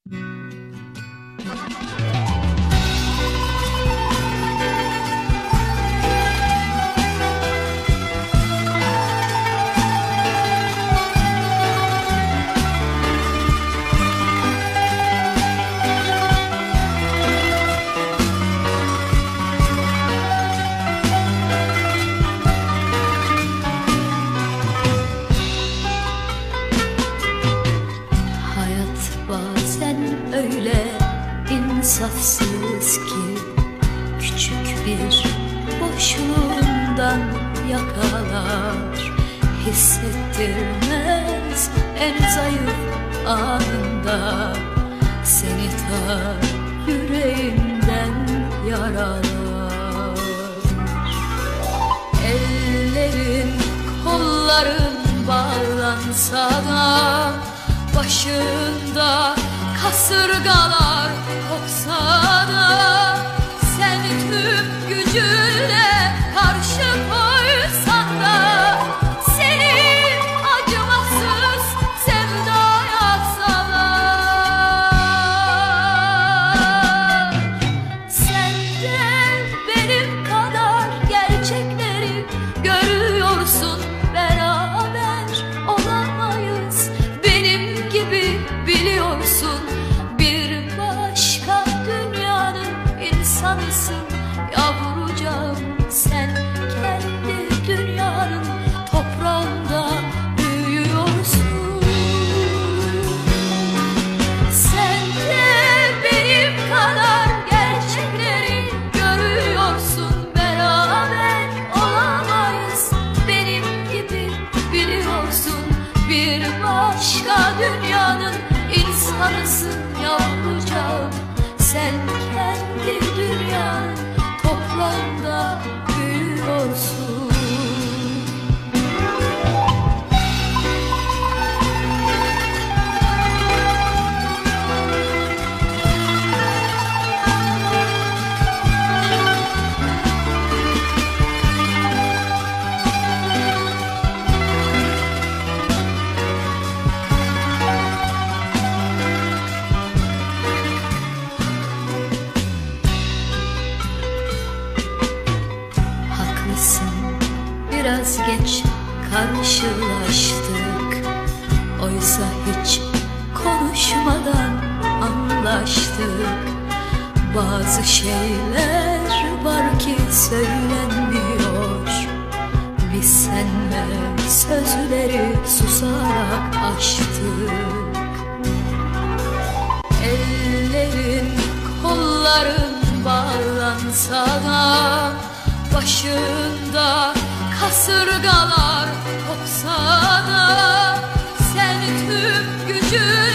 İnsafsız ki küçük bir boşluğundan yakalar, hissettirmez en zayıf anında, seni ta yüreğinden yaralar. Ellerin kolların bağlansa da, başında kasırgalar kopsa da, sen tüm gücünle karşı koysan da, seni acımasız sevdaya salar. Sen de benim kadar gerçekleri görüyorsun, beraber olamayız benim gibi biliyorsun. İnsanısın yavrucağım, sen kendi dünyanın toprağında büyüyorsun. Sen de benim kadar gerçekleri görüyorsun, beraber olamayız benim gibi biliyorsun. Bir başka dünyanın insanısın yavrucağım, sen kendi dünyanın toprağında büyüyorsun. Biraz geç karşılaştık, oysa hiç konuşmadan anlaştık. Bazı şeyler var ki söylenmiyor, biz seninle sözleri susarak aştık. Ellerin kolların bağlansa da, başında kasırgalar kopsa da, sen tüm gücün